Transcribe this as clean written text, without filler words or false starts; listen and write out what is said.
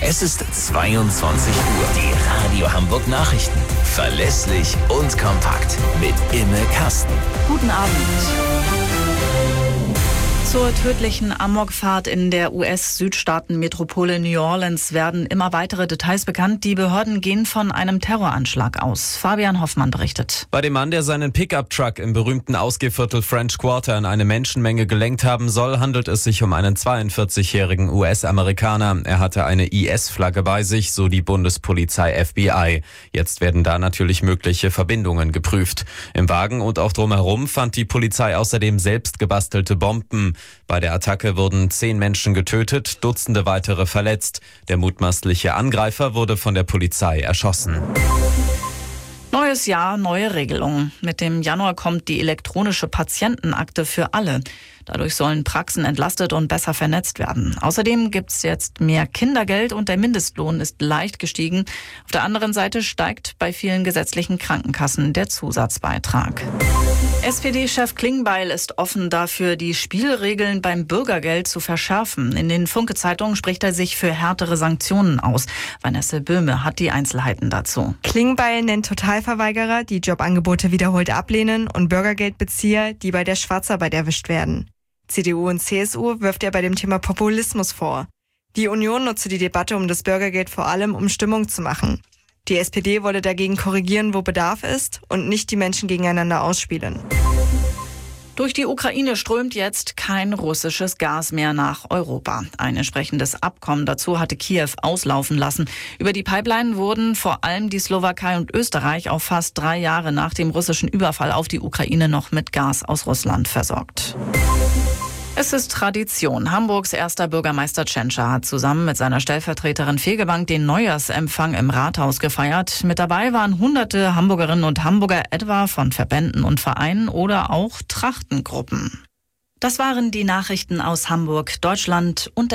Es ist 22 Uhr. Die Radio Hamburg Nachrichten. Verlässlich und kompakt. Mit Imme Kasten. Guten Abend. Zur tödlichen Amokfahrt in der US-Südstaaten-Metropole New Orleans werden immer weitere Details bekannt. Die Behörden gehen von einem Terroranschlag aus. Fabian Hoffmann berichtet. Bei dem Mann, der seinen Pickup-Truck im berühmten Ausgehviertel French Quarter in eine Menschenmenge gelenkt haben soll, handelt es sich um einen 42-jährigen US-Amerikaner. Er hatte eine IS-Flagge bei sich, so die Bundespolizei FBI. Jetzt werden da natürlich mögliche Verbindungen geprüft. Im Wagen und auch drumherum fand die Polizei außerdem selbst gebastelte Bomben. Bei der Attacke wurden 10 Menschen getötet, Dutzende weitere verletzt. Der mutmaßliche Angreifer wurde von der Polizei erschossen. Neues Jahr, neue Regelungen. Mit dem Januar kommt die elektronische Patientenakte für alle. Dadurch sollen Praxen entlastet und besser vernetzt werden. Außerdem gibt es jetzt mehr Kindergeld und der Mindestlohn ist leicht gestiegen. Auf der anderen Seite steigt bei vielen gesetzlichen Krankenkassen der Zusatzbeitrag. SPD-Chef Klingbeil ist offen dafür, die Spielregeln beim Bürgergeld zu verschärfen. In den Funke-Zeitungen spricht er sich für härtere Sanktionen aus. Vanessa Böhme hat die Einzelheiten dazu. Klingbeil nennt Totalverweigerer, die Jobangebote wiederholt ablehnen, und Bürgergeldbezieher, die bei der Schwarzarbeit erwischt werden. CDU und CSU wirft er bei dem Thema Populismus vor. Die Union nutze die Debatte um das Bürgergeld vor allem, um Stimmung zu machen. Die SPD wolle dagegen korrigieren, wo Bedarf ist und nicht die Menschen gegeneinander ausspielen. Durch die Ukraine strömt jetzt kein russisches Gas mehr nach Europa. Ein entsprechendes Abkommen dazu hatte Kiew auslaufen lassen. Über die Pipeline wurden vor allem die Slowakei und Österreich auch fast 3 Jahre nach dem russischen Überfall auf die Ukraine noch mit Gas aus Russland versorgt. Es ist Tradition. Hamburgs erster Bürgermeister Tschentscher hat zusammen mit seiner Stellvertreterin Fegebank den Neujahrsempfang im Rathaus gefeiert. Mit dabei waren hunderte Hamburgerinnen und Hamburger, etwa von Verbänden und Vereinen oder auch Trachtengruppen. Das waren die Nachrichten aus Hamburg, Deutschland und